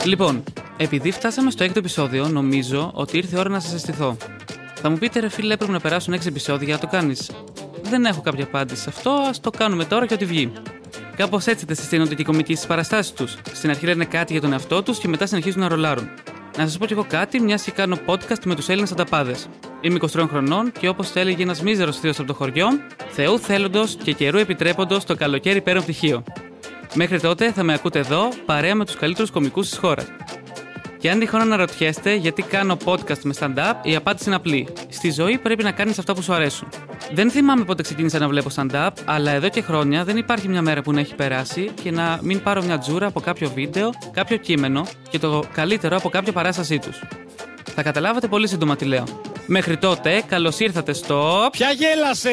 Λοιπόν, επειδή φτάσαμε στο 6ο επεισόδιο, νομίζω ότι ήρθε η ώρα να σας συστηθώ. Θα μου πείτε, ρε φίλε, έπρεπε να περάσουν 6 επεισόδια, να το κάνεις. Δεν έχω κάποια απάντηση σε αυτό, ας το κάνουμε τώρα και ό,τι βγει. Κάπως έτσι δεν συστήνονται και οι κομικοί στις παραστάσεις τους. Στην αρχή λένε κάτι για τον εαυτό τους και μετά συνεχίζουν να ρολάρουν. Να σας πω κι εγώ κάτι, μιας και κάνω podcast με τους Έλληνες ανταπάδες. Είμαι 23 χρονών και όπως το έλεγε ένας μίζερος θείος από το χωριό, Θεού θέλοντος και καιρού επιτρέποντος το καλοκαίρι παίρνω πτυχίο. Μέχρι τότε θα με ακούτε εδώ, παρέα με τους καλύτερους κομικούς της χώρας. Και αν τυχόν αναρωτιέστε γιατί κάνω podcast με stand-up, η απάντηση είναι απλή. Στη ζωή πρέπει να κάνεις αυτά που σου αρέσουν. Δεν θυμάμαι πότε ξεκίνησα να βλέπω stand-up, αλλά εδώ και χρόνια δεν υπάρχει μια μέρα που να έχει περάσει και να μην πάρω μια τζούρα από κάποιο βίντεο, κάποιο κείμενο και το καλύτερο από κάποια παράστασή τους. Θα καταλάβετε πολύ σύντομα τι λέω. Μέχρι τότε, καλώς ήρθατε στο... Ποια γέλασε!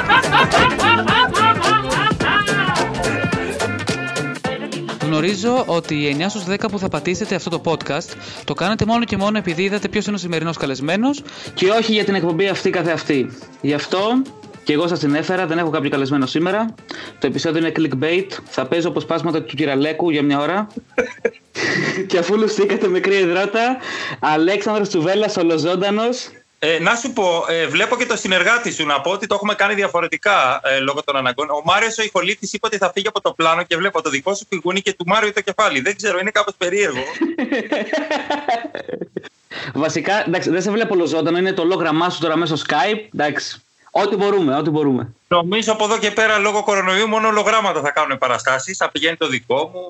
Γνωρίζω ότι οι 9 στους 10 που θα πατήσετε αυτό το podcast το κάνετε μόνο και μόνο επειδή είδατε ποιος είναι ο σημερινός καλεσμένος και όχι για την εκπομπή αυτή καθεαυτή. Γι' αυτό και εγώ σας την έφερα, δεν έχω κάποιο καλεσμένο σήμερα. Το επεισόδιο είναι clickbait, θα παίζω αποσπάσματα του Κυραλέκου για μια ώρα. Και αφού λουστήκατε μικρή υδρότα, Αλέξανδρος Τσουβέλλας, ολοζώντανος. Να σου πω, βλέπω και το συνεργάτη σου να πω ότι το έχουμε κάνει διαφορετικά λόγω των αναγκών. Ο Μάριος ο ηχολήπτης είπε ότι θα φύγει από το πλάνο και βλέπω το δικό σου φυγούνι και του Μάριου το κεφάλι. Δεν ξέρω, είναι κάπως περίεργο. Βασικά, εντάξει, δεν σε βλέπω ολοζώντανο, είναι το ολόγραμμά σου τώρα μέσω Skype. Εντάξει, ό,τι μπορούμε. Νομίζω από εδώ και πέρα λόγω κορονοϊού μόνο ολογράμματα θα κάνουν παραστάσεις. Θα πηγαίνει το δικό μου.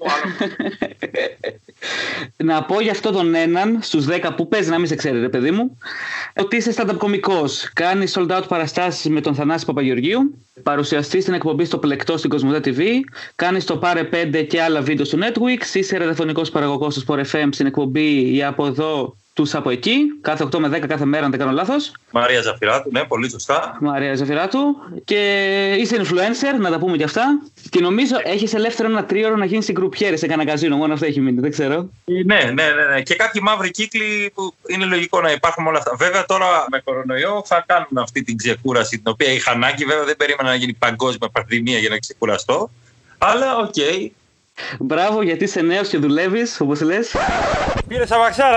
Να πω για αυτό τον έναν στους 10 που παίζει να μην σε ξέρετε, παιδί μου, ότι είσαι stand-up κωμικός. Κάνει sold out παραστάσεις με τον Θανάση Παπαγεωργίου. Παρουσιαστή στην εκπομπή στο Πλεκτό στην Κοσμοτέ TV. Κάνει το Πάρε 5 και άλλα βίντεο στο Netflix. Είσαι ραδιοφωνικός παραγωγός στο Sport FM στην εκπομπή «Η από εδώ, τους από εκεί». Κάθε 8 με 10 κάθε μέρα, αν δεν κάνω λάθος. Μαρία Ζαφυράτου, ναι, πολύ σωστά. Μαρία Ζαφυράτου. Και είσαι influencer, να τα πούμε κι αυτά. Και νομίζω έχεις ελεύθερο ένα τρίωρο να γίνεις συγκρουπιέρη σε κανένα καζίνο. Μόνο αυτό έχει μείνει, δεν ξέρω. Ναι. Και κάποιοι μαύροι κύκλοι που είναι λογικό να υπάρχουν όλα αυτά. Βέβαια τώρα με κορονοϊό θα κάνουμε αυτή την ξεκούραση την οποία είχα ανάγκη. Βέβαια δεν περίμενα να γίνει παγκόσμια πανδημία για να ξεκουραστώ. Αλλά οκ. Μπράβο, γιατί είσαι νέος και δουλεύεις, όπως λες. Πήρε σαβαξάρα,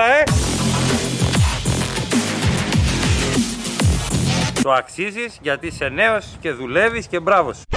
Το αξίζεις γιατί είσαι νέος και δουλεύεις και μπράβο σου.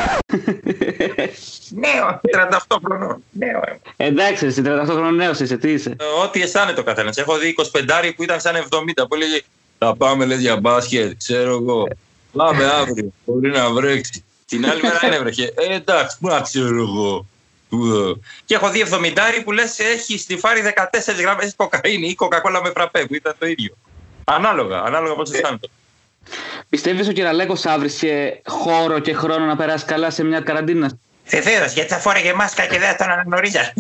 Νέο, 38 χρονών. Νέο. Εντάξει, εσύ 38 χρονών νέος είσαι, τι είσαι. Ό,τι αισθάνεται ο καθένας. Έχω δει 25 που ήταν σαν 70 που έλεγε θα πάμε λες για μπάσκετ, ξέρω εγώ. Πάμε αύριο, μπορεί να βρέξει. Την άλλη μέρα δεν έβρεχε. Εντάξει, πού να ξέρω εγώ. Και έχω δει 70 που λες έχει στιφάρει 14 γραμμές κοκαίνη ή κοκακόλα με φραπέ που ήταν το ίδιο. Ανάλογα πώς αισθάνεται. Πιστεύεις ο Κυραλέκος άβρισκε χώρο και χρόνο να περάσει καλά σε μια καραντίνα? Βεβαίως, γιατί θα φόρεγε μάσκα και δεν θα τον αναγνωρίζα.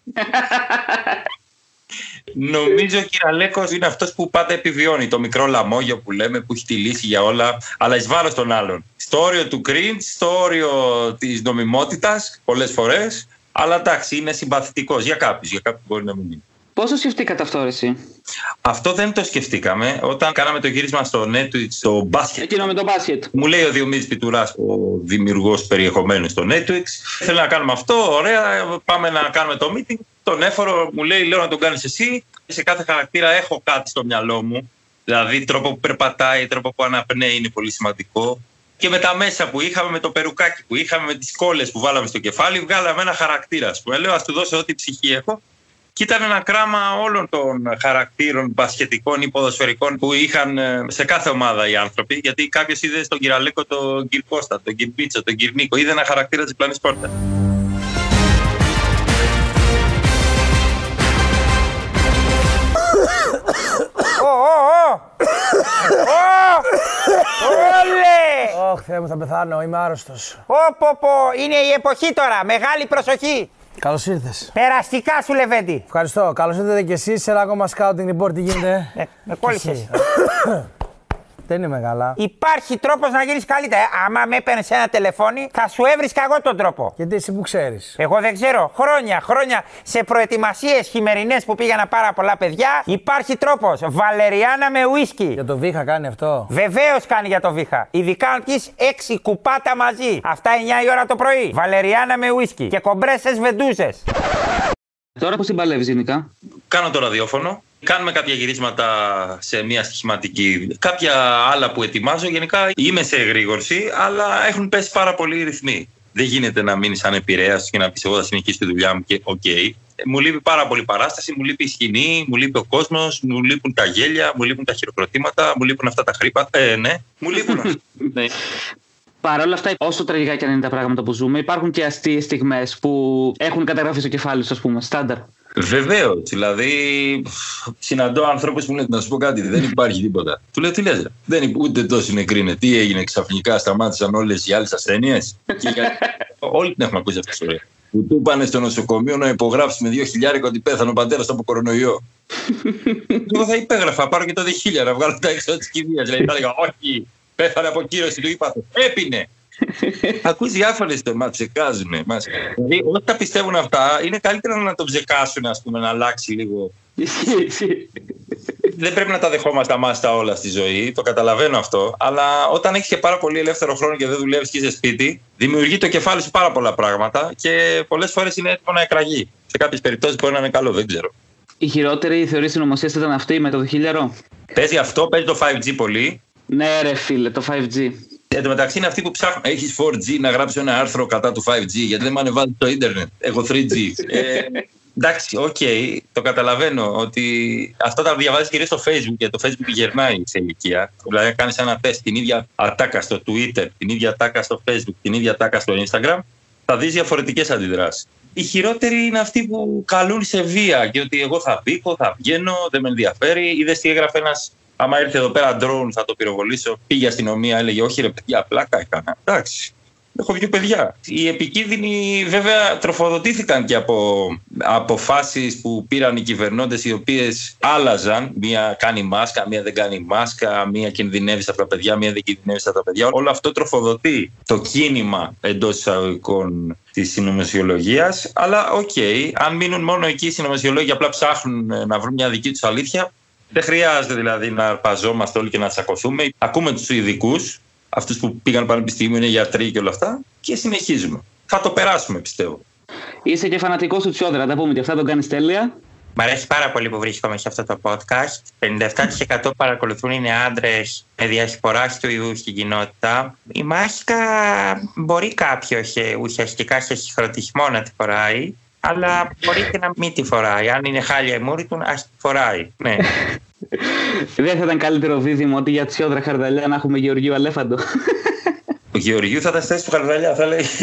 Νομίζω ο Κυραλέκος είναι αυτός που πάντα επιβιώνει. Το μικρό λαμόγιο που λέμε που έχει τη λύση για όλα, αλλά εις βάρος των άλλων. Στο όριο του cringe, στο όριο της νομιμότητας, πολλές φορές. Αλλά εντάξει, είναι συμπαθητικός για κάποιους μπορεί να μην είναι. Πώς το σκεφτήκατε αυτό, εσύ? Αυτό δεν το σκεφτήκαμε. Όταν κάναμε το γύρισμα στο Netflix, στο μπάσκετ. Εκείνο με το μπάσκετ. Μου λέει ο Διομήδης Πιτουράς, ο δημιουργός περιεχομένου στο Netflix, θέλω να κάνουμε αυτό. Ωραία, πάμε να κάνουμε το meeting. Τον έφορο μου λέει, λέω να τον κάνεις εσύ. Σε κάθε χαρακτήρα έχω κάτι στο μυαλό μου. Δηλαδή, τρόπο που περπατάει, τρόπο που αναπνέει είναι πολύ σημαντικό. Και με τα μέσα που είχαμε, με το περουκάκι που είχαμε, με τις κόλλες που βάλαμε στο κεφάλι, βγάλαμε ένα χαρακτήρα. Λέω, ας του δώσω ό,τι ψυχή έχω. Και ήταν ένα κράμα όλων των χαρακτήρων μπασκετικών ή ποδοσφαιρικών που είχαν σε κάθε ομάδα οι άνθρωποι. Γιατί κάποιος είδε στον Κυραλέκο τον Κυρ Κώστα, τον Κυρ Πίτσο, τον Κυρ Νίκο. Είδε ένα χαρακτήρα της διπλανής πόρτα. Ωχ, Θεέ μου, θα πεθάνω, είμαι άρρωστος. Είναι η εποχή τώρα, μεγάλη προσοχή. Καλώς ήρθες. Περαστικά σου, Λεβέντη. Ευχαριστώ. Καλώς ήρθατε κι εσείς σε ένα ακόμα scouting report. Τι γίνεται? Με κόλλησες. Δεν είμαι καλά. Υπάρχει τρόπος να γίνεις καλύτερα. Άμα με έπαιρνες ένα τηλεφώνι, θα σου έβρισκα εγώ τον τρόπο. Γιατί εσύ που ξέρεις? Εγώ δεν ξέρω. Χρόνια σε προετοιμασίες χειμερινές που πήγαινα πάρα πολλά παιδιά. Υπάρχει τρόπος. Βαλεριάνα με ουίσκι. Για το βήχα κάνει αυτό? Βεβαίως κάνει για το βήχα. Ειδικά αν πιεις 6 κουπάτα μαζί. Αυτά 9 η ώρα το πρωί. Βαλεριάνα με ουίσκι. Και κομπρέσες βεντούζες. Τώρα πώς την παλεύεις γενικά? Κάνω το ραδιόφωνο. Κάνουμε κάποια γυρίσματα σε μια στοιχηματική. Κάποια άλλα που ετοιμάζω. Γενικά είμαι σε εγρήγορση, αλλά έχουν πέσει πάρα πολλοί οι ρυθμοί. Δεν γίνεται να μείνεις ανεπηρέαστος και να πεις εγώ θα συνεχίσω τη δουλειά μου και οκ. Μου λείπει πάρα πολύ παράσταση, μου λείπει η σκηνή, μου λείπει ο κόσμος, μου λείπουν τα γέλια, μου λείπουν τα χειροκροτήματα, μου λείπουν αυτά τα χρήπα. Ναι, μου λείπουν. Ναι. Παρ' όλα αυτά, όσο τραγικά και αν είναι τα πράγματα που ζούμε, υπάρχουν και αστείες στιγμές που έχουν καταγραφεί στο κεφάλι σου, ας πούμε, στάνταρ. Βεβαίως. Δηλαδή, συναντώ ανθρώπους που λένε να σου πω κάτι, δεν υπάρχει τίποτα. Του λέω τι λες, ούτε τόσο νεκροί είναι. Τι έγινε ξαφνικά, σταμάτησαν όλες οι άλλες ασθένειες. Όλοι την έχουμε ακούσει αυτή τη ιστορία. Που του πάνε στο νοσοκομείο να υπογράψει με 2.000 ότι πέθανε ο πατέρας από κορονοϊό. Εγώ θα υπέγραφα, πάρω και το 2.000 να βγάλω τα έξω της κηδείας. Δηλαδή θα έλεγα, όχι, πέθανε από κύρωση του ύπαθου. Έπινε. Ακούς διάφορες ιστορίες, μας ψεκάζουνε. Δηλαδή, όταν τα πιστεύουν αυτά, είναι καλύτερα να το ψεκάσουν, ας πούμε, να αλλάξει λίγο. Δεν πρέπει να τα δεχόμαστε αμάστα όλα στη ζωή, το καταλαβαίνω αυτό. Αλλά όταν έχεις και πάρα πολύ ελεύθερο χρόνο και δεν δουλεύεις και είσαι σπίτι, δημιουργεί το κεφάλι σου πάρα πολλά πράγματα και πολλές φορές είναι έτοιμο να εκραγεί. Σε κάποιες περιπτώσεις μπορεί να είναι καλό, δεν ξέρω. Η χειρότερη θεωρία συνωμοσίας ήταν αυτή με το 2.000. Παίζει αυτό, παίζει το 5G πολύ. Ναι, ρε φίλε, το 5G. Εν τω μεταξύ είναι αυτοί που ψάχνουν. Έχεις 4G να γράψω ένα άρθρο κατά του 5G, γιατί δεν με ανεβάζει το ίντερνετ. Έχω 3G. Εντάξει, οκ, το καταλαβαίνω ότι αυτά τα διαβάζεις κυρίως στο Facebook και το Facebook γερνάει σε ηλικία. Δηλαδή, κάνεις ένα τεστ, την ίδια ατάκα στο Twitter, την ίδια ατάκα στο Facebook, την ίδια ατάκα στο Instagram, θα δεις διαφορετικές αντιδράσεις. Οι χειρότεροι είναι αυτοί που καλούν σε βία και ότι εγώ θα μπήκω, θα βγαίνω, δεν με ενδιαφέρει. Είδες τι έγραφε ένας. Άμα ήρθε εδώ πέρα drone θα το πυροβολήσω. Πήγε αστυνομία, έλεγε όχι ρε παιδιά, πλάκα έκανα. Εντάξει, έχω 2 παιδιά. Οι επικίνδυνοι βέβαια τροφοδοτήθηκαν και από αποφάσεις που πήραν οι κυβερνώντες, οι οποίες άλλαζαν. Μία κάνει μάσκα, μία δεν κάνει μάσκα, μία κινδυνεύει από τα παιδιά, μία δεν κινδυνεύει από τα παιδιά. Όλο αυτό τροφοδοτεί το κίνημα εντός εισαγωγικών της συνωμοσιολογίας. Αλλά οκ, αν μείνουν μόνο εκεί οι συνωμοσιολόγοι απλά ψάχνουν να βρουν μια δική τους αλήθεια. Δεν χρειάζεται δηλαδή να αρπαζόμαστε όλοι και να τσακωθούμε. Ακούμε τους ειδικούς, αυτούς που πήγαν πανεπιστήμιο, είναι γιατροί και όλα αυτά, και συνεχίζουμε. Θα το περάσουμε, πιστεύω. Είσαι και φανατικός του Τσιόδρα, τα πούμε και αυτά, τον κάνεις τέλεια. Μ' αρέσει πάρα πολύ που βρίσκομαι σε αυτό το podcast. 57% που παρακολουθούν είναι άντρες με διασπορά του ιού στην κοινότητα. Η μάσκα μπορεί κάποιος ουσιαστικά σε συγχρονισμό να τη φοράει. Αλλά μπορεί και να μην τη φοράει. Αν είναι χάλια η μούρη του, ας τη φοράει. Ναι. Δεν θα ήταν καλύτερο δίδυμο ότι για Τσιόδρα Χαρδαλιά να έχουμε Γεωργίου Αλέφαντο? Ο Γεωργίου θα τα στέσει του Χαρδαλιά, θα λέει.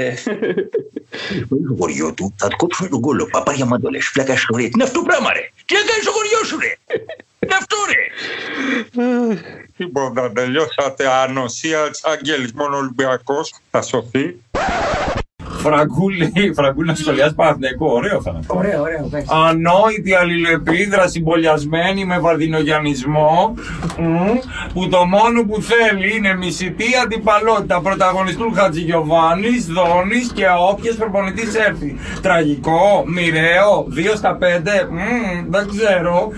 Το χωριό του θα του κόψουν τον κόλλο. Παπάρια μαντολές, φλάκα ιστορία. Τι είναι αυτό πράγμα, ρε! Τι έκανες στο χωριό σου, ρε! Τι είναι αυτό, ρε! Τίποτα, τελειώσατε. Ανοσία της Αγγέλης. Μόνο ο Ολυμπιακός θα σωθεί. Φραγκούλη να σχολιάσει Παναθηναϊκό. Ωραίο θα είναι. Ωραίο. Ανόητη αλληλεπίδραση μπολιασμένη με βαρδινογιανισμό, που το μόνο που θέλει είναι μισητή αντιπαλότητα πρωταγωνιστούν Χατζηγιοβάνης, Δόνης και όποιες προπονητής έρθει. Τραγικό, μοιραίο, 2 στα 5, δεν ξέρω.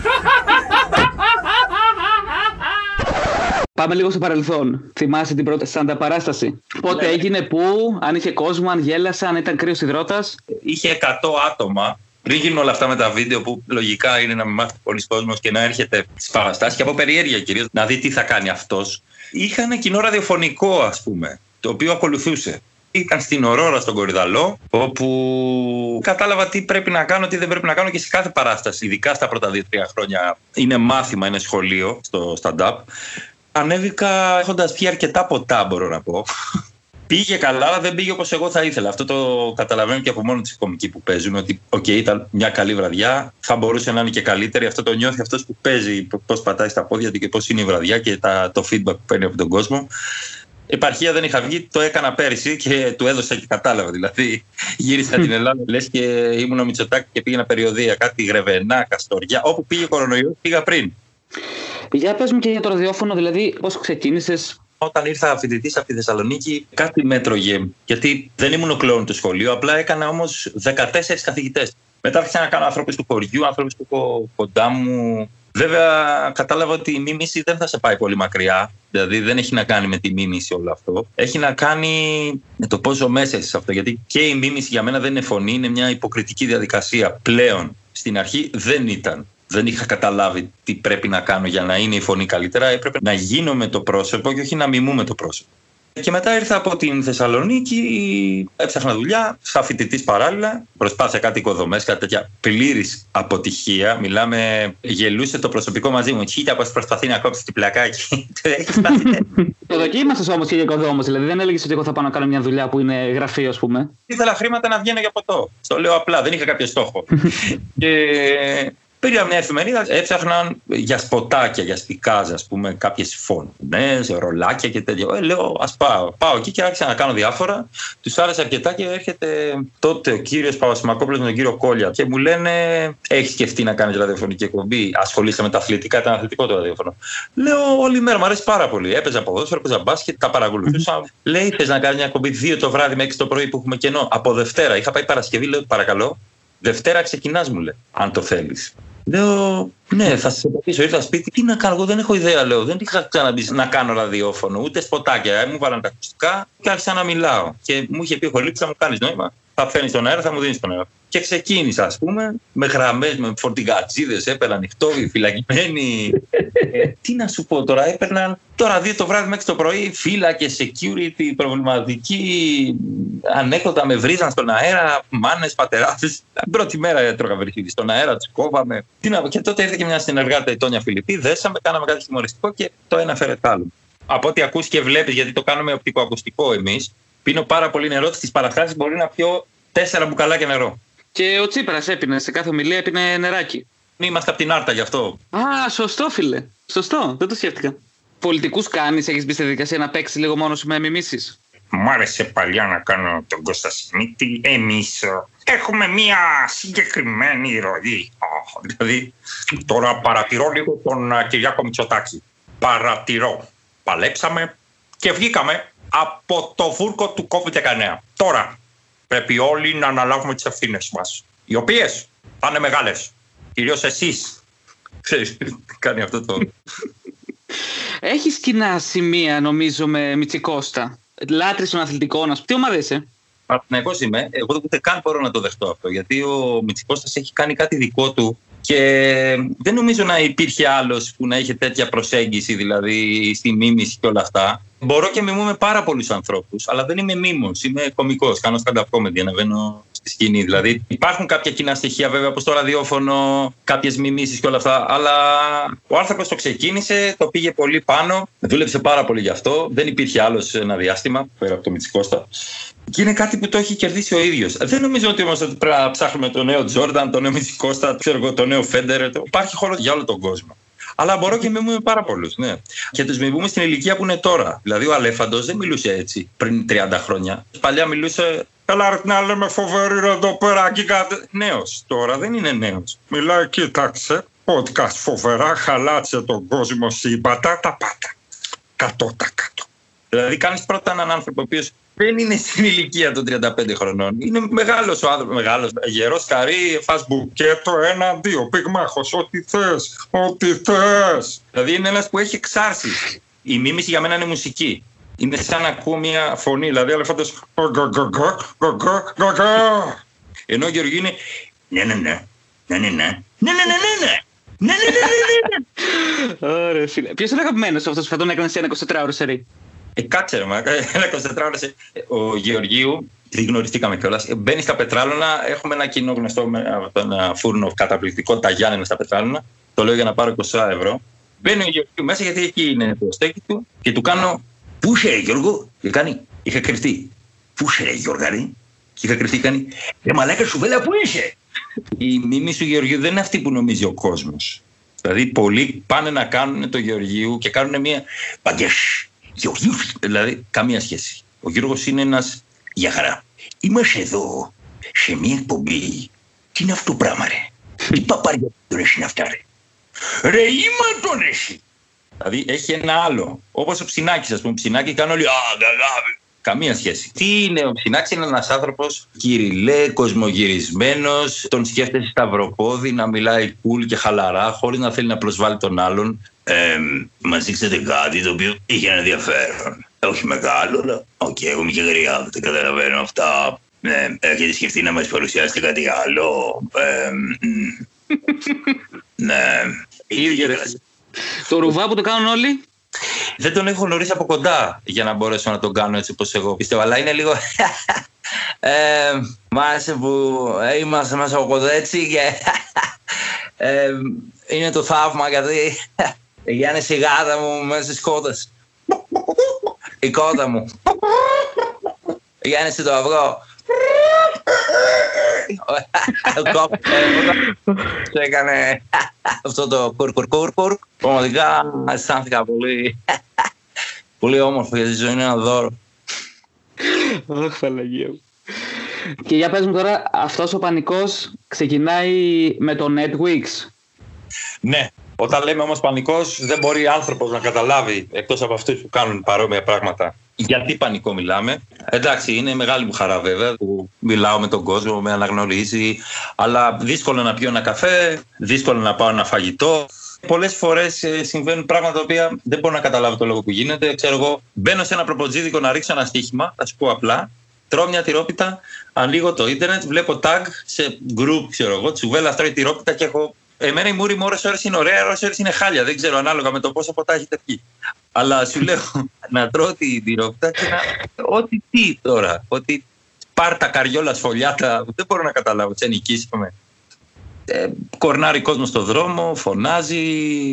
Πάμε λίγο στο παρελθόν. Θυμάσαι την πρώτη σαν παράσταση? Πότε έγινε, πού, αν είχε κόσμο, αν γέλασε, αν ήταν κρύος υδρότας? Είχε 100 άτομα. Πριν γίνουν όλα αυτά με τα βίντεο που λογικά είναι να μην μάθει πολλοί κόσμος και να έρχεται στις παραστάσεις και από περιέργεια κυρίως να δει τι θα κάνει αυτός. Είχαν κοινό ραδιοφωνικό, ας πούμε, το οποίο ακολουθούσε. Ήταν στην Ορόρα στον Κορυδαλό, όπου κατάλαβα τι πρέπει να κάνω, τι δεν πρέπει να κάνω και σε κάθε παράσταση, ειδικά στα πρώτα 2-3 χρόνια. Είναι μάθημα, είναι σχολείο στο stand-up. Ανέβηκα έχοντας πιει αρκετά ποτά, μπορώ να πω. Πήγε καλά, αλλά δεν πήγε όπως εγώ θα ήθελα. Αυτό το καταλαβαίνω και από μόνο τους οι κομικοί που παίζουν. Ότι, ήταν μια καλή βραδιά, θα μπορούσε να είναι και καλύτερη. Αυτό το νιώθει αυτός που παίζει, πώς πατάει στα πόδια του και πώς είναι η βραδιά και το feedback που παίρνει από τον κόσμο. Επαρχία δεν είχα βγει, το έκανα πέρυσι και του έδωσα και κατάλαβα. Δηλαδή, γύρισα την Ελλάδα, λες και ήμουν ο Μητσοτάκη και πήγαινα περιοδεία. Κάτι Γρεβενά, Καστοριά. Όπου πήγε κορονοϊό, πήγα πριν. Για πες μου και για το ραδιόφωνο, δηλαδή, πώς ξεκίνησες? Όταν ήρθα φοιτητής από τη Θεσσαλονίκη, κάτι με έτρωγε. Γιατί δεν ήμουν ο κλόουν του σχολείου, απλά έκανα όμως 14 καθηγητές. Μετά άρχισα να κάνω ανθρώπους του χωριού, ανθρώπους που έχω κοντά μου. Βέβαια, κατάλαβα ότι η μίμηση δεν θα σε πάει πολύ μακριά. Δηλαδή, δεν έχει να κάνει με τη μίμηση όλο αυτό. Έχει να κάνει με το πόσο μέσα είσαι σε αυτό. Γιατί και η μίμηση για μένα δεν είναι φωνή, είναι μια υποκριτική διαδικασία. Πλέον, στην αρχή δεν ήταν. Δεν είχα καταλάβει τι πρέπει να κάνω για να είναι η φωνή καλύτερα. Έπρεπε να γίνω με το πρόσωπο και όχι να μιμούμε το πρόσωπο. Και μετά ήρθα από την Θεσσαλονίκη, έψαχνα δουλειά, σαν φοιτητής παράλληλα. Προσπάθησα κάτι οικοδομές, κάτι τέτοια πλήρης αποτυχία. Μιλάμε, γελούσε το προσωπικό μαζί μου. Κοίτα πώς προσπαθεί να κόψει την πλακάκι. Το δοκίμασες όμως και για οικοδόμος, δηλαδή δεν έλεγες ότι εγώ θα πάω να κάνω μια δουλειά που είναι γραφείο, ας πούμε. Ήθελα χρήματα να βγαίνω για ποτό. Στο λέω απλά, δεν είχα κάποιο στόχο. Και πήρα μια εφημερίδα, έψαχναν για σποτάκια, για σπικάζ, ας πούμε, κάποιες φωνές, ρολάκια και τέτοια. Λέω, ας πάω. Πάω εκεί και άρχισα να κάνω διάφορα. Τους άρεσε αρκετά και έρχεται τότε ο κύριος Παπασημακόπουλος με τον κύριο Κόλια και μου λένε: έχεις σκεφτεί να κάνεις ραδιοφωνική εκπομπή? Ασχολείσαι με τα αθλητικά, ήταν αθλητικό το ραδιόφωνο. Λέω, όλη μέρα μου αρέσει πάρα πολύ. Έπαιζα ποδόσφαιρο, έπαιζα μπάσκετ, τα παρακολουθούσα. Λέει, θες να κάνεις μια εκπομπή 2 το βράδυ με 6 το πρωί που έχουμε κενό? Από Δευτέρα. Είχα πάει Παρασκευή, λέω, παρακαλώ. Δευτέρα ξεκινάς, μου λέει, αν το θέλεις. Λέω, ναι, θα σε πατήσω. Ήρθα σπίτι. Τι να κάνω, εγώ δεν έχω ιδέα, λέω. Δεν είχα ξαναμπεί να κάνω ραδιόφωνο, ούτε σποτάκια. Μου βάλαν τα ακουστικά και άρχισα να μιλάω. Και μου είχε πει ο Χολίπης, θα μου κάνεις νόημα. Θα φέρνεις τον αέρα, θα μου δίνεις τον αέρα. Και ξεκίνησα, ας πούμε, με γραμμές, με φορτηγατζίδες, έπαιρναν νυχτόβοι, φυλακισμένοι. Τι να σου πω τώρα, έπαιρναν τώρα 2 το βράδυ μέχρι το πρωί, φύλακες, security, προβληματικοί, ανέκδοτα με βρίζαν στον αέρα, μάνες, πατεράδες. Την πρώτη μέρα έτρωγα βρυχίδι στον αέρα, τους κόβαμε. Και τότε ήρθε και μια συνεργάτη, η Τόνια Φιλιππή, δέσαμε, κάναμε κάτι χιουμοριστικό και το ένα φέρε το άλλο. Από ό,τι ακούς και βλέπεις, γιατί το κάνουμε οπτικοακουστικό εμείς, πίνω πάρα πολύ νερό, στις παραστάσεις μπορεί να πιω 4 μπουκαλάκια νερό. Και ο Τσίπρας έπινε, σε κάθε ομιλία έπινε νεράκι. Είμαστε από την Άρτα γι' αυτό. Α, σωστό, φίλε. Σωστό, δεν το σκέφτηκα. Πολιτικούς κάνεις, έχεις μπει στη διαδικασία να παίξεις λίγο μόνο σου με μιμήσεις? Μ' άρεσε παλιά να κάνω τον Κώστα Σιμίτη. Εμείς έχουμε μία συγκεκριμένη ροή. Δηλαδή, Τώρα παρατηρώ λίγο τον Κυριάκο Μητσοτάκη. Παρατηρώ. Παλέψαμε και βγήκαμε από το βούρκο του COVID-19. Τώρα πρέπει όλοι να αναλάβουμε τις ευθύνες μας, οι οποίες θα είναι μεγάλες. Κυρίως εσείς. ξέρεις, κάνει αυτό το... Έχεις κοινά σημεία, νομίζω, με Μητσικώστα. Λάτρεις των αθλητικών, τι ομάδα είσαι? Παναθηναϊκός είμαι. Εγώ ούτε καν μπορώ να το δεχτώ αυτό. Γιατί ο Μητσικώστας έχει κάνει κάτι δικό του και δεν νομίζω να υπήρχε άλλος που να είχε τέτοια προσέγγιση, δηλαδή στη μίμηση και όλα αυτά. Μπορώ και μιμούμε πάρα πολλούς ανθρώπους, αλλά δεν είμαι μίμος. Είμαι κωμικός. Κάνω stand-up comedy, ανεβαίνω στη σκηνή. Δηλαδή υπάρχουν κάποια κοινά στοιχεία, βέβαια, όπως το ραδιόφωνο, κάποιες μιμήσεις και όλα αυτά. Αλλά ο άνθρωπος το ξεκίνησε, το πήγε πολύ πάνω, δούλεψε πάρα πολύ γι' αυτό. Δεν υπήρχε άλλος ένα διάστημα πέρα από το Μητσικώστα. Και είναι κάτι που το έχει κερδίσει ο ίδιος. Δεν νομίζω ότι όμως πρέπει να ψάχνουμε τον νέο Τζόρνταν, τον νέο Μητσικώστα, τον νέο Φέντερ. Υπάρχει χώρο για όλο τον κόσμο. Αλλά μπορώ και μιμούμε πάρα πολλούς, ναι. Και τους μιμούμε στην ηλικία που είναι τώρα. Δηλαδή ο Αλέφαντος δεν μιλούσε έτσι πριν 30 χρόνια. Παλιά μιλούσε. Καλά, ρε, να λέμε φοβερή ρε εδώ πέρα και κάτι. Νέος. Τώρα δεν είναι νέος. Μιλάει, κοίταξε. Podcast φοβερά, χαλάτσε τον κόσμο σύμπατα, τα πάτα. 100%. Δηλαδή κάνεις πρώτα έναν άνθρωπο ο οποίος δεν είναι στην ηλικία των 35 χρονών. Είναι μεγάλος ο άνθρωπος, μεγάλος, γερός, καρύ, φας μπουκέτο, 1-2, πυγμάχος, ό,τι θες, ό,τι θες. Δηλαδή είναι ένας που έχει εξάρσεις. Η μίμηση για μένα είναι μουσική. Είναι σαν να ακούω μια φωνή, δηλαδή Αλέφαντος. Ενώ ο Γεωργίου είναι. Ναι. Ωραία, φίλε. Ποιος είναι αγαπημένος αυτός που θα τον έκανε σε ένα 24ωρο σερί? Κάτσε ρε, ένα 24ωρο σερί. Ο Γεωργίου, δεν γνωριστήκαμε κιόλας. Μπαίνει στα Πετράλωνα, έχουμε ένα κοινό γνωστό από ένα φούρνο καταπληκτικό, τα Γιάννενα στα Πετράλωνα. Το λέω για να πάρω 20 ευρώ. Μπαίνει ο Γεωργίου μέσα γιατί εκεί είναι το στέκι του και του κάνω. Πού είσαι, Γιώργο? Και κάνει. Είχα κρυφτεί. Πού είσαι, Γιώργαρη? Και είχα κρυφτεί, κάνει. Μαλάκα σουβέλα, πού είσαι? Η μίμηση του Γεωργίου δεν είναι αυτή που νομίζει ο κόσμος. Δηλαδή, πολλοί πάνε να κάνουν το Γεωργίου και κάνουν μια. Παγκές. Γεωργίου. Δηλαδή, καμία σχέση. Ο Γιώργος είναι ένας. Για χαρά. Είμαστε εδώ σε μια εκπομπή. Τι είναι αυτό το πράγμα, ρε? Τι παπάρια τώρα είναι αυτά, ρε? Ρε, είμαι τον εσύ. Δηλαδή, έχει ένα άλλο. Όπως ο Ψινάκης, ας πούμε. Ψινάκη κάνει όλοι. Καμία σχέση. Τι είναι ο Ψινάκης? Είναι ένας άνθρωπος κυριλέ, κοσμογυρισμένος, τον σκέφτεσαι σταυροπόδι, να μιλάει cool και χαλαρά, χωρίς να θέλει να προσβάλλει τον άλλον. Μας δείξατε κάτι το οποίο είχε ένα ενδιαφέρον. Όχι μεγάλο, αλλά εγώ είμαι και γριά, δεν καταλαβαίνω αυτά. Έχετε σκεφτεί να μας παρουσιάσετε κάτι άλλο? Ναι. Το ρουβά που το κάνουν όλοι. Δεν τον έχω γνωρίσει από κοντά για να μπορέσω να τον κάνω έτσι όπως εγώ πιστεύω, αλλά είναι λίγο... Μ' που είμαστε μέσα από κοντά έτσι και... είναι το θαύμα γιατί... Γιάννης η γάτα μου μέσα στις κότες. Η κότα μου. Γιάννης το αυγό. Και έκανε αυτό το κουρκουρκουρκουρ. Πραγματικά αισθάνθηκα πολύ όμορφο, γιατί η ζωή είναι ένα δώρο. Αχ, Παναγία μου. Και για πες μου τώρα, αυτός ο πανικός ξεκινάει με το Netflix. Ναι. Όταν λέμε όμως πανικός, δεν μπορεί άνθρωπος να καταλάβει, εκτός από αυτούς που κάνουν παρόμοια πράγματα, γιατί πανικό μιλάμε. Εντάξει, είναι μεγάλη μου χαρά βέβαια που μιλάω με τον κόσμο, με αναγνωρίζει, αλλά δύσκολο να πιω ένα καφέ, δύσκολο να πάω ένα φαγητό. Πολλές φορές συμβαίνουν πράγματα τα οποία δεν μπορώ να καταλάβω το λόγο που γίνεται. Ξέρω εγώ, μπαίνω σε ένα προποτζίδικο να ρίξω ένα στοίχημα, θα σου πω απλά. Τρώω μια τυρόπιτα, ανοίγω το ίντερνετ, βλέπω tag σε group, ξέρω εγώ, τσουβέλα τρώει τυρόπιτα και έχω. Εμένα η μούρη μου ώρες είναι ωραία, ώρες είναι χάλια. Δεν ξέρω, ανάλογα με το πόσο ποτά έχετε πιει. Αλλά σου λέω να τρώω την τυρόπιτα και να. Ό,τι τι τώρα. Ότι πάρτα, καριόλα, σφολιάτα. Δεν μπορώ να καταλάβω. Τι ενοικίσαμε. Κορνάρει κόσμο στο δρόμο, φωνάζει.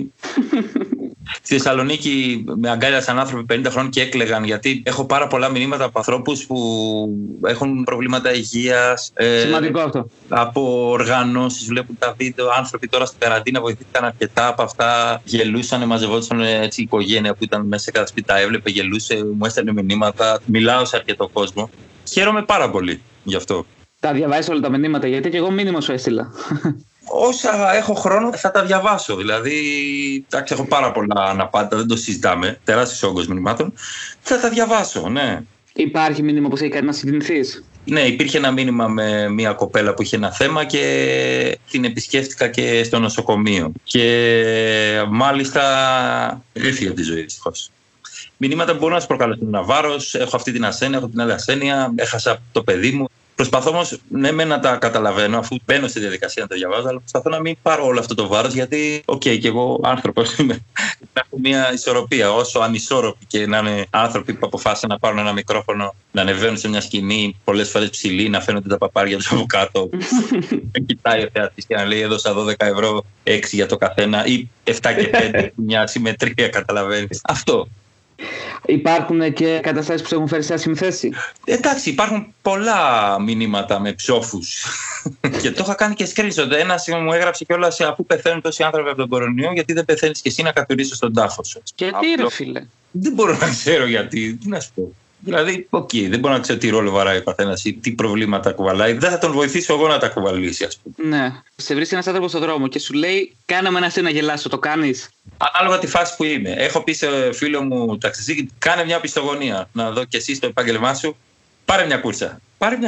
Στη Θεσσαλονίκη με αγκάλιασαν άνθρωποι 50 χρόνων και έκλαιγαν, γιατί έχω πάρα πολλά μηνύματα από ανθρώπους που έχουν προβλήματα υγείας. Σημαντικό αυτό. Από οργανώσεις, βλέπουν τα βίντεο. Άνθρωποι τώρα στην καραντίνα βοηθήθηκαν αρκετά από αυτά. Γελούσαν, μαζευόντουσαν έτσι η οικογένεια που ήταν μέσα σε κάθε σπίτι. Τα έβλεπε, γελούσε, μου έστελνε μηνύματα. Μιλάω σε αρκετό κόσμο. Χαίρομαι πάρα πολύ γι' αυτό. Τα διαβάζεις όλα τα μηνύματα, γιατί και εγώ μήνυμα σου έστειλα. Όσα έχω χρόνο θα τα διαβάσω. Δηλαδή, εντάξει, έχω πάρα πολλά αναπάντα, δεν το συζητάμε. Τεράστιος όγκος μηνυμάτων. Θα τα διαβάσω, ναι. Υπάρχει μήνυμα που έχει κάνει να συγκινηθείς? Ναι, υπήρχε ένα μήνυμα με μια κοπέλα που είχε ένα θέμα και την επισκέφτηκα και στο νοσοκομείο. Και μάλιστα έφυγε από τη ζωή, δυστυχώς. Μηνύματα που μπορούν να σου προκαλέσουν ένα βάρος. Έχω αυτή την ασθένεια, έχω την άλλη ασθένεια. Έχασα το παιδί μου. Προσπαθώ όμως να τα καταλαβαίνω, αφού μπαίνω στη διαδικασία να τα διαβάζω, αλλά προσπαθώ να μην πάρω όλο αυτό το βάρος, γιατί, και εγώ άνθρωπος είμαι. Να έχω μια ισορροπία. Όσο ανισόρροποι και να είναι άνθρωποι που αποφάσισαν να πάρουν ένα μικρόφωνο, να ανεβαίνουν σε μια σκηνή, πολλές φορές ψηλή, να φαίνονται τα παπάρια τους από κάτω. Να κοιτάει ο θεατής και να λέει: έδωσα 12 ευρώ, 6 για το καθένα, ή 7 και 5, μια συμμετρία, καταλαβαίνεις. Αυτό. Υπάρχουν και καταστάσεις που σε έχουν φέρει σε άσχημη θέση? Εντάξει, υπάρχουν πολλά μηνύματα με ψόφους. Και το είχα κάνει και screenshot. Ένας μου έγραψε κιόλας: αφού πεθαίνουν τόσοι άνθρωποι από τον κορονοϊό, γιατί δεν πεθαίνεις κι εσύ να καθορίσεις στον τάφο σου? Γιατί ρε φίλε? Δεν μπορώ να ξέρω γιατί. Τι να σου πω. Δηλαδή, δεν μπορώ να ξέρω τι ρόλο βαράει ο καθένας ή τι προβλήματα κουβαλάει. Δεν θα τον βοηθήσω εγώ να τα κουβαλήσει, ας πούμε. Ναι. Σε βρίσκει ένας άνθρωπος στον δρόμο και σου λέει: κάνε με ένα να γελάσω, το κάνεις? Ανάλογα τη φάση που είμαι. Έχω πει σε φίλο μου ταξιτζή: κάνε μια πιστογωνία. Να δω κι εσύ στο επάγγελμά σου. Πάρε μια κούρσα.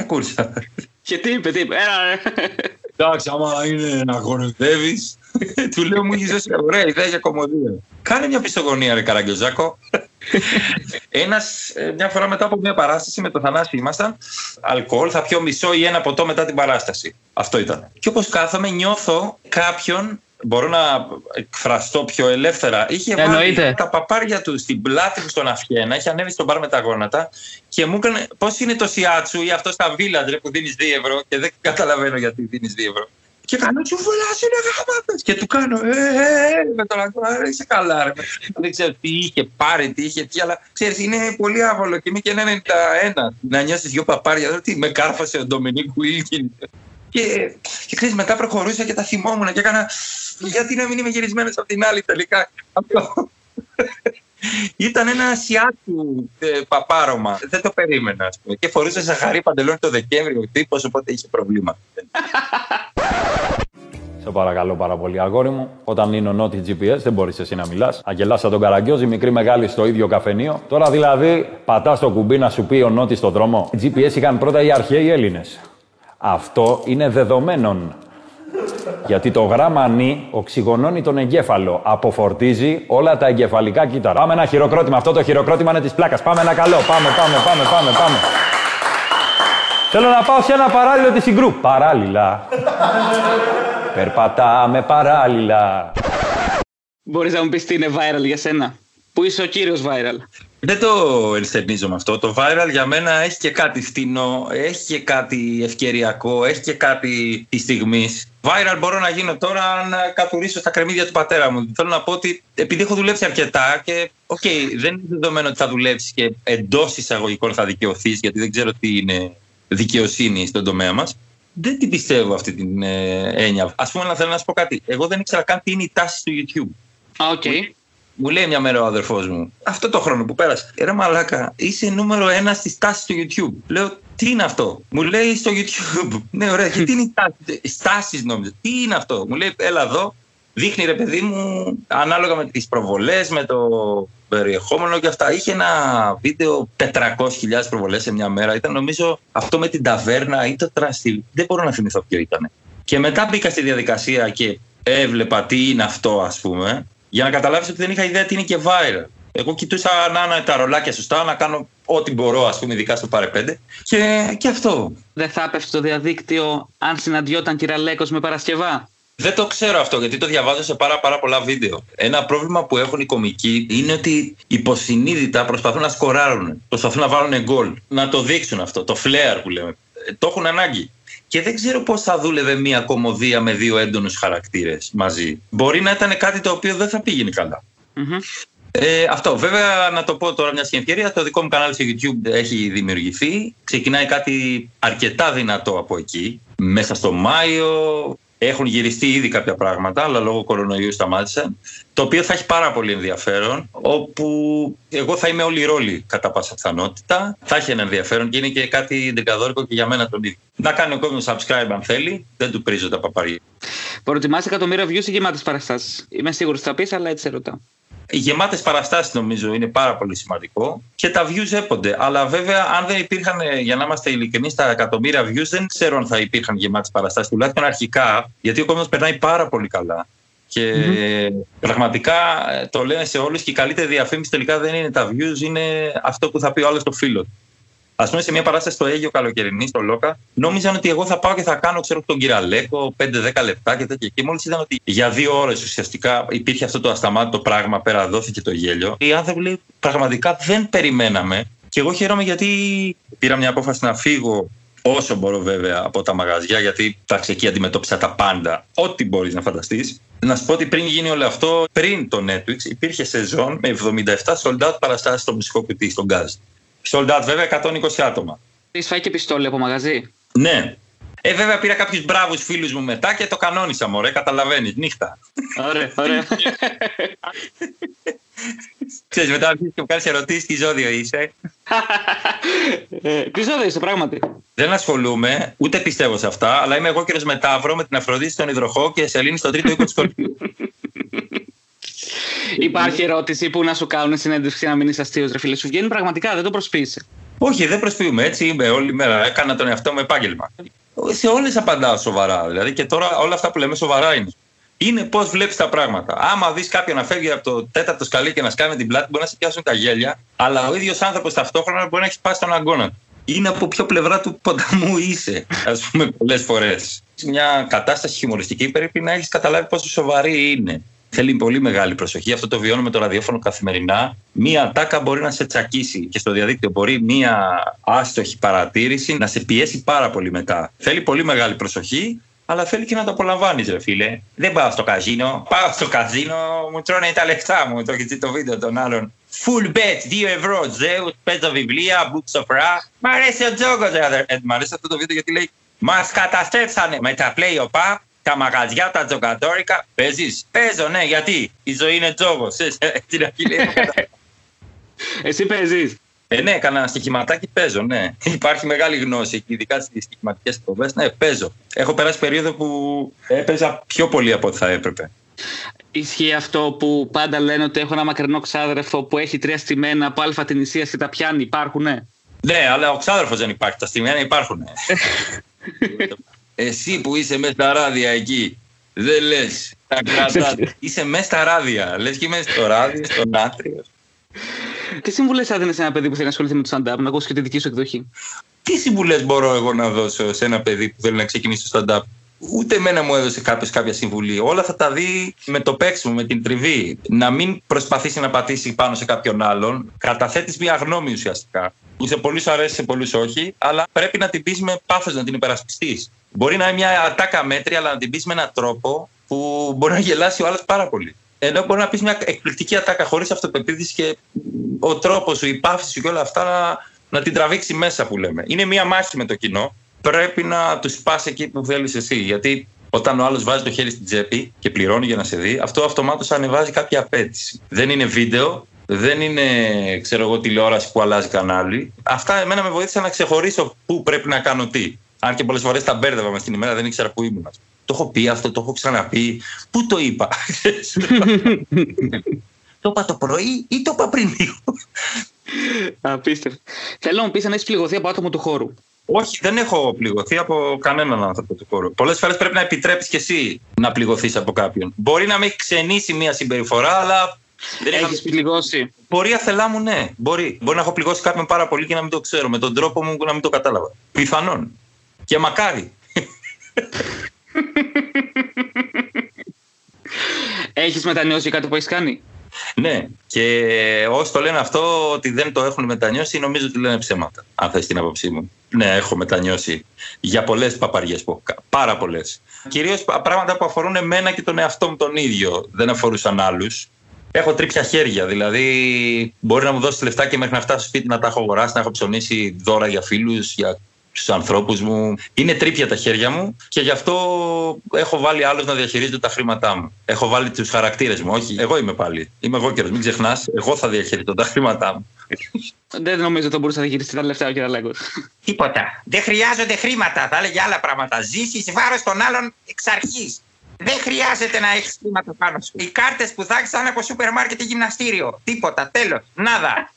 Και τι είπε? Εντάξει, άμα είναι να κοροϊδεύεις, του λέω: μου είσαι ωραία ιδέα για κομμωδία. Κάνε μια πιστογωνία, ρε Καραγκιόζάκο. Μια φορά μετά από μια παράσταση με το Θανάση ήμασταν, αλκοόλ, θα πιω μισό ή ένα ποτό μετά την παράσταση. Αυτό ήταν. Και όπως κάθομαι, νιώθω κάποιον. Μπορώ να εκφραστώ πιο ελεύθερα. Είχε βάλει τα παπάρια του στην πλάτη του στον αυχένα, είχε ανέβει στον μπαρ με τα γόνατα και μου έκανε πώς είναι το σιάτσου ή αυτό στα βίλαντρε που δίνεις 2 ευρώ και δεν καταλαβαίνω γιατί δίνεις 2 ευρώ. Και κάνω τσουβολάς, είναι γαμάτας. Και του κάνω με τον ακούω, είσαι καλά ρε. Δεν ξέρω τι είχε πάρει, τι είχε πει, αλλά ξέρεις, είναι πολύ άβολο και είμαι και 91. Να νιώσεις 2 παπάρια, τι με κάρφασε ο Ντομινίκ Βίλκιν. Και ξέρεις, μετά προχωρούσα και τα θυμόμουν και έκανα γιατί να μην είμαι γυρισμένος από την άλλη τελικά. Αυτό. Ήταν ένα σιάτσου παπάρωμα. Δεν το περίμενα, ας πούμε. Και φορούσε ζαχαρή παντελόνι το Δεκέμβριο ο τύπος, οπότε είχε προβλήματα. Σε παρακαλώ πάρα πολύ, αγόρι μου. Όταν είναι ο Νότι GPS, δεν μπορείς εσύ να μιλάς. Αγγελάς σαν τον Καραγκιόζη, μικρή μεγάλη στο ίδιο καφενείο. Τώρα δηλαδή πατάς το κουμπί να σου πει ο Νότι στον δρόμο. GPS είχαν πρώτα οι αρχαίοι Έλληνες. Αυτό είναι δεδομένον. Γιατί το γράμμα νη οξυγονώνει τον εγκέφαλο. Αποφορτίζει όλα τα εγκεφαλικά κύτταρα. Πάμε ένα χειροκρότημα. Αυτό το χειροκρότημα είναι της πλάκας. Πάμε ένα καλό. Πάμε. Θέλω να πάω σε ένα παράλληλο της Συγκρού. Παράλληλα. Περπατάμε παράλληλα. Μπορείς να μου πεις τι είναι viral για σένα? Πού είσαι ο κύριος viral? Δεν το ενστερνίζομαι αυτό. Το viral για μένα έχει και κάτι φτηνό, έχει και κάτι ευκαιριακό, έχει και κάτι της στιγμής. Viral μπορώ να γίνω τώρα αν καθουρίσω στα κρεμμύδια του πατέρα μου. Θέλω να πω ότι επειδή έχω δουλέψει αρκετά και δεν είναι δεδομένο ότι θα δουλέψεις και εντός εισαγωγικών θα δικαιωθείς, γιατί δεν ξέρω τι είναι δικαιοσύνη στον τομέα μας. Δεν την πιστεύω αυτή την έννοια. Ας πούμε, να θέλω να σου πω κάτι. Εγώ δεν ήξερα καν τι είναι η τάση του YouTube. Μου λέει μια μέρα ο αδερφός μου, αυτό το χρόνο που πέρασε, ρε μαλάκα, είσαι νούμερο 1 στις τάσεις του YouTube. Λέω, τι είναι αυτό? Μου λέει στο YouTube. Ναι, ωραία, και τι είναι οι τάσεις? Στάσεις νόμιζα. Τι είναι αυτό? Μου λέει, έλα εδώ. Δείχνει, ρε παιδί μου, ανάλογα με τις προβολές, με το περιεχόμενο και αυτά. Είχε ένα βίντεο 400.000 προβολές σε μια μέρα. Ήταν νομίζω αυτό με την ταβέρνα ή το τραστιλ. Δεν μπορώ να θυμηθώ ποιο ήταν. Και μετά μπήκα στη διαδικασία και έβλεπα τι είναι αυτό, ας πούμε, για να καταλάβεις ότι δεν είχα ιδέα τι είναι και viral. Εγώ κοιτούσα να είναι τα ρολάκια σωστά, να κάνω ό,τι μπορώ, ας πούμε, ειδικά στο Πάρε 5. Και αυτό. Δεν θα έπεφτε το διαδίκτυο αν συναντιόταν Κυραλέκος με Παρασκευά? Δεν το ξέρω αυτό, γιατί το διαβάζω σε πάρα πολλά βίντεο. Ένα πρόβλημα που έχουν οι κομικοί είναι ότι υποσυνείδητα προσπαθούν να σκοράρουν. Προσπαθούν να βάλουν γκολ. Να το δείξουν αυτό, το φλέαρ που λέμε. Το έχουν ανάγκη. Και δεν ξέρω πώς θα δούλευε μια κωμωδία με δύο έντονους χαρακτήρες μαζί. Μπορεί να ήταν κάτι το οποίο δεν θα πήγαινε καλά. Αυτό. Βέβαια, να το πω τώρα μια ευκαιρία, το δικό μου κανάλι στο YouTube έχει δημιουργηθεί. Ξεκινάει κάτι αρκετά δυνατό από εκεί. Μέσα στο Μάιο έχουν γυριστεί ήδη κάποια πράγματα, αλλά λόγω κορονοϊού σταμάτησαν. Το οποίο θα έχει πάρα πολύ ενδιαφέρον, όπου εγώ θα είμαι όλοι οι ρόλοι κατά πάσα πιθανότητα. Θα έχει ένα ενδιαφέρον και είναι και κάτι ντρικαδόρικο και για μένα τον ίδιο. Να κάνει ο κόσμος subscribe αν θέλει, δεν του πρίζω τα παπαρία. Προτιμάς εκατομμύρια views ή γεμάτες παραστάσεις? Είμαι σίγουρος ότι θα πεις, αλλά έτσι σε ρωτάω. Οι γεμάτες παραστάσεις νομίζω είναι πάρα πολύ σημαντικό και τα views έπονται. Αλλά βέβαια, αν δεν υπήρχαν, για να είμαστε ειλικρινείς, τα εκατομμύρια views, δεν ξέρω αν θα υπήρχαν γεμάτες παραστάσεις. Τουλάχιστον αρχικά, γιατί ο κόσμος περνάει πάρα πολύ καλά. Και πραγματικά το λένε σε όλους και η καλύτερη διαφήμιση τελικά δεν είναι τα views, είναι αυτό που θα πει ο άλλος στο φίλο του. Ας πούμε, σε μια παράσταση στο Αίγιο καλοκαιρινή, στο Λόκα, νόμιζαν ότι εγώ θα πάω και θα κάνω, ξέρω, τον Κυραλέκο 5-10 λεπτά και τέτοια. Και μόλις είδαν ότι για 2 ώρες ουσιαστικά υπήρχε αυτό το ασταμάτητο πράγμα, πέρα δόθηκε το γέλιο. Οι άνθρωποι λέει, πραγματικά δεν περιμέναμε. Και εγώ χαίρομαι γιατί πήρα μια απόφαση να φύγω όσο μπορώ βέβαια από τα μαγαζιά, γιατί τάξη εκεί αντιμετώπισα τα πάντα, ό,τι μπορείς να φανταστείς. Να σου πω ότι πριν γίνει όλο αυτό, πριν το Netflix, υπήρχε σεζόν με 77 sold out παραστάσεις στο μουσικό κουτί, στον Γκάζ. Sold out βέβαια 120 άτομα. Έχεις φάει και πιστόλι από μαγαζί? Ναι. Βέβαια πήρα κάποιους μπράβους φίλους μου μετά και το κανόνισα, μωρέ, καταλαβαίνεις, νύχτα. Ωραία. Ξέρεις, μετά αρχίσεις και μου κάνεις ερωτήσεις, τι ζώδιο είσαι? Τι ζώδιο είσαι πράγματι? Δεν ασχολούμαι, ούτε πιστεύω σε αυτά, αλλά είμαι εγώ κύριος Μεταύρο με την Αφροδίτη στον Υδροχό και Σελήνη στο τρίτο οίκο της Σκορπίου. Υπάρχει ερώτηση που να σου κάνουν συνέντευξη να μην είσαι αστείος, ρε φίλε? Σου βγαίνει πραγματικά, δεν το προσποιείσαι? Όχι, δεν προσποιούμε. Έτσι είμαι όλη μέρα. Έκανα τον εαυτό μου επάγγελμα. Σε όλες απαντάω σοβαρά. Δηλαδή και τώρα όλα αυτά που λέμε σοβαρά είναι. Είναι πώς βλέπεις τα πράγματα. Άμα δεις κάποιον να φεύγει από το τέταρτο σκαλί και να σκάνει την πλάτη, μπορεί να σε πιάσουν τα γέλια, αλλά ο ίδιος άνθρωπος ταυτόχρονα μπορεί να έχει σπάσει τον αγκώνα του. Είναι από ποιο πλευρά του ποταμού είσαι, ας πούμε, πολλές φορές. Μια κατάσταση χιουμοριστική πρέπει να έχεις καταλάβει πόσο σοβαρή είναι. Θέλει πολύ μεγάλη προσοχή. Αυτό το βιώνουμε το ραδιόφωνο καθημερινά. Μία ατάκα μπορεί να σε τσακίσει και στο διαδίκτυο μπορεί μία άστοχη παρατήρηση να σε πιέσει πάρα πολύ μετά. Θέλει πολύ μεγάλη προσοχή, αλλά θέλει και να το απολαμβάνεις, ρε φίλε. Δεν πάω στο καζίνο. Πάω στο καζίνο, μου τρώνε τα λεφτά μου. Το έχει δει το βίντεο των άλλων. Full bet, 2 ευρώ. Ζεύ, παίζω βιβλία, book σοφρά. Μ' αρέσει ο τζόγκος, μ' αρέσει αυτό το βίντεο γιατί λέει μας καταστρέψανε με τα play-op, τα μαγαζιά, τα τζογκατόρικα. Παίζεις? Παίζω, ναι, γιατί η ζωή είναι τζόγος. Εσύ παίζεις? Ναι, έκανα στοιχηματάκι, παίζω, ναι. Υπάρχει μεγάλη γνώση εκεί, ειδικά στις στοιχηματικές εκπομπές. Ναι, παίζω. Έχω περάσει περίοδο που έπαιζα πιο πολύ από ό,τι θα έπρεπε. Ισχύει αυτό που πάντα λένε ότι έχω ένα μακρινό ξάδερφο που έχει 3 στημένα από αλφα την Ισία και τα πιάνει? Υπάρχουνε? Ναι, αλλά ο ξάδερφος δεν υπάρχει. Τα στημένα υπάρχουνε. Εσύ που είσαι μέσα στα ράδια εκεί, δεν λες. Τα κρατάς. Είσαι μέσα στα ράδια. Λες και μέσα στο ράδιο, στο νάτριο. Τι συμβουλές θα δίνεις σε ένα παιδί που θέλει να ασχοληθεί με το stand-up, να ακούσει και τη δική σου εκδοχή? Τι συμβουλές μπορώ εγώ να δώσω σε ένα παιδί που θέλει να ξεκινήσει το stand-up? Ούτε εμένα μου έδωσε κάποιος κάποια συμβουλή. Όλα θα τα δει με το παίξιμο, με την τριβή. Να μην προσπαθήσει να πατήσει πάνω σε κάποιον άλλον. Καταθέτεις μια γνώμη ουσιαστικά. Που σε πολλούς αρέσει, σε πολλούς όχι. Αλλά πρέπει να την πεις με πάθος, να την υπερασπιστείς. Μπορεί να είναι μια ατάκα μέτρια, αλλά να την πεις με έναν τρόπο που μπορεί να γελάσει ο άλλος πάρα πολύ. Ενώ μπορεί να πεις μια εκπληκτική ατάκα χωρίς αυτοπεποίθηση και ο τρόπος σου, η παύση σου και όλα αυτά να την τραβήξει μέσα που λέμε. Είναι μια μάχη με το κοινό. Πρέπει να του πας εκεί που θέλεις εσύ. Γιατί όταν ο άλλος βάζει το χέρι στην τσέπη και πληρώνει για να σε δει, αυτό αυτομάτως ανεβάζει κάποια απέτηση. Δεν είναι βίντεο, δεν είναι τηλεόραση που αλλάζει κανάλι. Αυτά εμένα με βοήθησαν να ξεχωρίσω πού πρέπει να κάνω τι. Αν και πολλές φορές τα μπέρδευα μες την ημέρα, δεν ήξερα πού ήμουν. Το έχω πει αυτό, το έχω ξαναπεί. Πού το είπα? Το είπα το πρωί ή το είπα πριν λίγο? Απίστευτο. Θέλω να μου πεις αν έχεις πληγωθεί από άτομο του χώρου. Όχι, δεν έχω πληγωθεί από κανέναν άνθρωπο του χώρου. Πολλές φορές πρέπει να επιτρέπεις και εσύ να πληγωθείς από κάποιον. Μπορεί να με έχει ξενήσει μια συμπεριφορά, αλλά. Δεν έχεις πληγώσει? Πορεία θελά μου, ναι. Μπορεί να έχω πληγώσει κάποιον πάρα πολύ και να μην το ξέρω. Με τον τρόπο μου να μην το κατάλαβα. Πιθανόν. Και μακάρι. Έχεις μετανιώσει κάτι που έχεις κάνει? Ναι, και όσοι το λένε αυτό ότι δεν το έχουν μετανιώσει, νομίζω ότι λένε ψέματα, αν θες την άποψή μου. Ναι, έχω μετανιώσει για πολλές παπαριές που έχω κάνει. Πάρα πολλές. Κυρίως πράγματα που αφορούν εμένα και τον εαυτό μου τον ίδιο, δεν αφορούσαν άλλους. Έχω τρίπια χέρια, δηλαδή μπορεί να μου δώσει λεφτά και μέχρι να φτάσω στο σπίτι να τα έχω αγοράσει, να έχω ψωνίσει δώρα για φίλους, για στους ανθρώπους μου. Είναι τρίπια τα χέρια μου και γι' αυτό έχω βάλει άλλους να διαχειρίζονται τα χρήματά μου. Έχω βάλει τους χαρακτήρες μου. Όχι, εγώ είμαι πάλι. Είμαι εγώ καιρός, μην ξεχνάς. Εγώ θα διαχειρίζω τα χρήματά μου. Δεν νομίζω ότι θα μπορούσε να διαχειριστεί τα λεφτά ο κ. Λέγκος. Τίποτα. Δεν χρειάζονται χρήματα. Θα έλεγε άλλα πράγματα. Ζήσεις βάρος των άλλων εξ αρχής. Δεν χρειάζεται να έχεις χρήματα πάνω σου. Οι κάρτες που θα έχεις θα είναι από σούπερ μάρκετ ή γυμναστήριο. Τίποτα. Τέλος. Νάδα.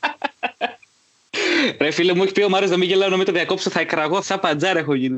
Ρε φίλε, μου έχει πει ο Μάριος να μην γελάω, να μην το διακόψω, θα εκραγώ, σαν παντζάρα έχω γίνει.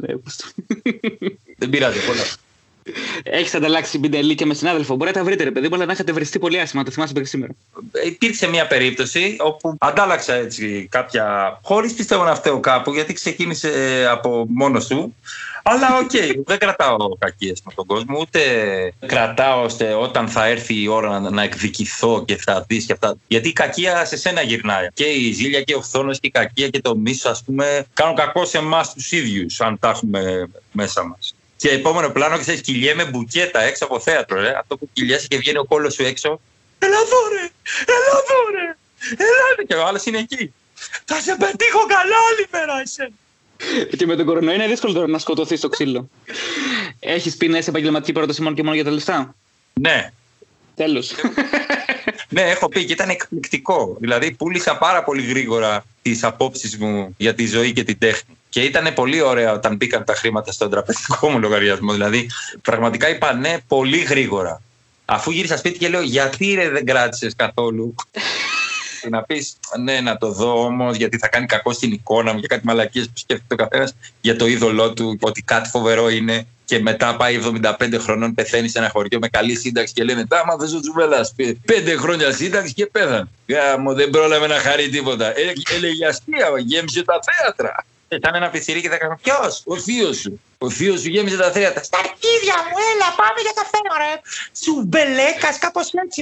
Δεν πειράζει, πολλά. Έχεις ανταλλάξει μπιντελή και με συνάδελφο? Μπορεί να τα βρείτε, ρε παιδί, μπορεί να έχετε βριστεί πολύ άσχημα, το θυμάσαι μέχρι σήμερα. Υπήρξε μια περίπτωση όπου αντάλλαξα έτσι κάποια, χωρίς πιστεύω να φταίω κάπου, γιατί ξεκίνησε από μόνος του. Αλλά οκ, δεν κρατάω κακίες με τον κόσμο, ούτε κρατάω ώστε όταν θα έρθει η ώρα να εκδικηθώ και θα δεις και αυτά. Γιατί η κακία σε σένα γυρνάει. Και η ζήλια και ο φθόνος και η κακία και το μίσος, ας πούμε, κάνουν κακό σε εμάς τους ίδιους, αν τα έχουμε μέσα μας. Και επόμενο πλάνο, ξέρεις, κυλιέμαι μπουκέτα έξω από θέατρο, ρε. Αυτό που κυλιέσαι και βγαίνει ο κόλλος σου έξω. Έλα εδώ ρε, έλα εδώ ρε, έλα. Και ο άλλος είναι εκεί. Θα σε πετύχω καλά άλλη μέρα εσένα. Και με τον κορονοϊό είναι δύσκολο τώρα να σκοτωθεί στο ξύλο. Έχεις πει ναι σε επαγγελματική πρόταση μόνο και μόνο για τα λεφτά? Ναι. Τέλος. Ναι, έχω πει και ήταν εκπληκτικό. Δηλαδή, πούλησα πάρα πολύ γρήγορα τις απόψεις μου για τη ζωή και την τέχνη. Και ήταν πολύ ωραία όταν μπήκαν τα χρήματα στον τραπεζικό μου λογαριασμό. Δηλαδή, πραγματικά είπα ναι πολύ γρήγορα. Αφού γύρισα σπίτι και λέω, γιατί ρε δεν κράτησες καθόλου? Να πεις ναι, να το δω όμως, γιατί θα κάνει κακό στην εικόνα μου και κάτι μαλακίες που σκέφτεται ο καθένας για το είδωλό του, ότι κάτι φοβερό είναι. Και μετά πάει 75 χρονών, πεθαίνει σε ένα χωριό με καλή σύνταξη και λένε τάμα θες ο Τσουβέλλας. 5 χρόνια σύνταξη και πέθανε. Γάμο, δεν πρόλαβε να χαρεί τίποτα. Έλεγε αστεία, γέμισε τα θέατρα. Ήταν ένα πιτσιρίκι 10 χρόνια. Ποιος? Ο θείος σου. Ο θείος σου γέμισε τα θέατρα. Στα αρχίδια μου, έλα, πάμε για καφέ, ωραία. Τσουβελέκας, κάπως έτσι.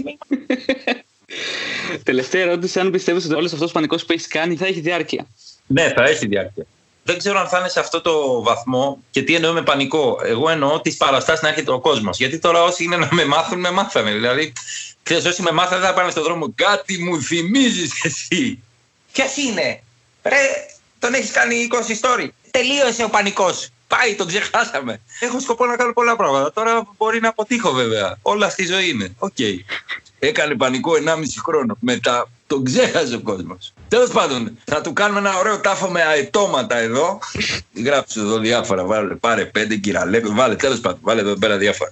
Τελευταία ερώτηση, αν πιστεύεις ότι όλος αυτός ο πανικός που έχεις κάνει θα έχει διάρκεια? Ναι, θα έχει διάρκεια. Δεν ξέρω αν θα είναι σε αυτό το βαθμό και τι εννοώ με πανικό. Εγώ εννοώ τις παραστάσεις να έρχεται ο κόσμος. Γιατί τώρα όσοι είναι να με μάθουν, με μάθανε. Δηλαδή, ξέρεις, όσοι με μάθανε δεν θα πάνε στον δρόμο. Κάτι μου θυμίζεις εσύ. Ποιος είναι? Ρε, τον έχεις κάνει 20 story. Τελείωσε ο πανικός. Πάει, τον ξεχάσαμε. Έχω σκοπό να κάνω πολλά πράγματα. Τώρα μπορεί να αποτύχω βέβαια. Όλα στη ζωή είναι. Οκ. Έκανε πανικό 1,5 χρόνο. Μετά τον ξέχασε ο κόσμος. Τέλος πάντων, θα του κάνουμε ένα ωραίο τάφο με αετώματα εδώ. Γράψε εδώ διάφορα. Πάρε 5 κυραλέκο. Βάλε, τέλος πάντων, βάλε εδώ πέρα διάφορα.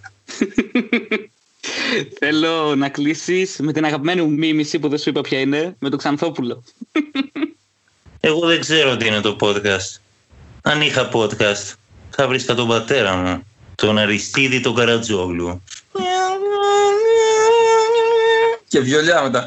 Θέλω να κλείσεις με την αγαπημένη μου μίμηση που δεν σου είπα ποια είναι, με τον Ξανθόπουλο. Εγώ δεν ξέρω τι είναι το podcast. Αν είχα podcast, θα βρίσκα τον πατέρα μου, τον Αριστίδη τον Καρατζόγλου. Και βιολιά μετά.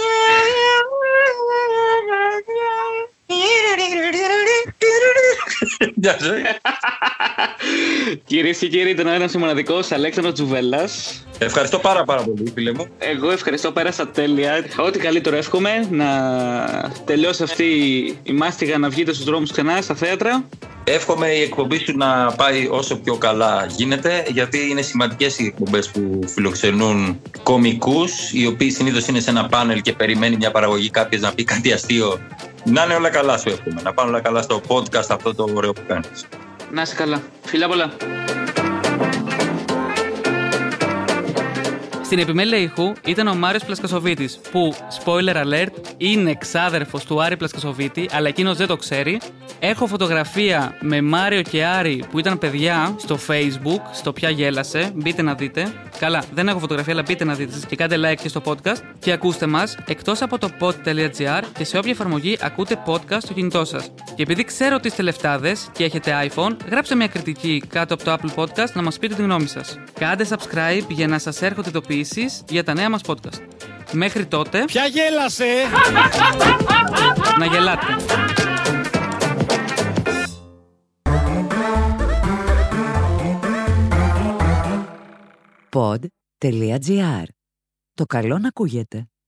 Μια ζωή. Κυρίες και κύριοι, ήταν ο ένας και μοναδικός Αλέξανδρος Τζουβέλλας. Ευχαριστώ πάρα πολύ, φίλε μου. Εγώ ευχαριστώ, πέρασα τέλεια. Ό,τι καλύτερο εύχομαι, να τελειώσει αυτή η μάστιγα, να βγείτε στους δρόμους ξανά, στα θέατρα. Εύχομαι η εκπομπή σου να πάει όσο πιο καλά γίνεται, γιατί είναι σημαντικές οι εκπομπές που φιλοξενούν κωμικούς, οι οποίοι συνήθως είναι σε ένα πάνελ και περιμένει μια παραγωγή κάποιος να πει κάτι αστείο. Να είναι όλα καλά, σου εύχομαι. Να πάνε όλα καλά στο podcast αυτό το ωραίο που κάνεις. Να είσαι καλά. Φιλιά πολλά. Στην επιμέλεια ήχου ήταν ο Μάριος Πλασκασοβίτης, που, spoiler alert, είναι ξάδερφος του Άρη Πλασκασοβίτη, αλλά εκείνος δεν το ξέρει. Έχω φωτογραφία με Μάριο και Άρη που ήταν παιδιά στο Facebook, στο Πια Γέλασε. Μπείτε να δείτε. Καλά, δεν έχω φωτογραφία, αλλά μπείτε να δείτε και κάντε like και στο podcast. Και ακούστε μας εκτός από το pod.gr και σε όποια εφαρμογή ακούτε podcast στο κινητό σας. Και επειδή ξέρω ότι είστε λεφτάδες και έχετε iPhone, γράψτε μια κριτική κάτω από το Apple Podcast να μας πείτε τη γνώμη σας. Κάντε subscribe για να σας έρχονται ειδοποιήσεις για τα νέα μας podcast. Μέχρι τότε... Πια γέλασε! Να γελάτε. Pod.gr. Το καλό να ακούγεται.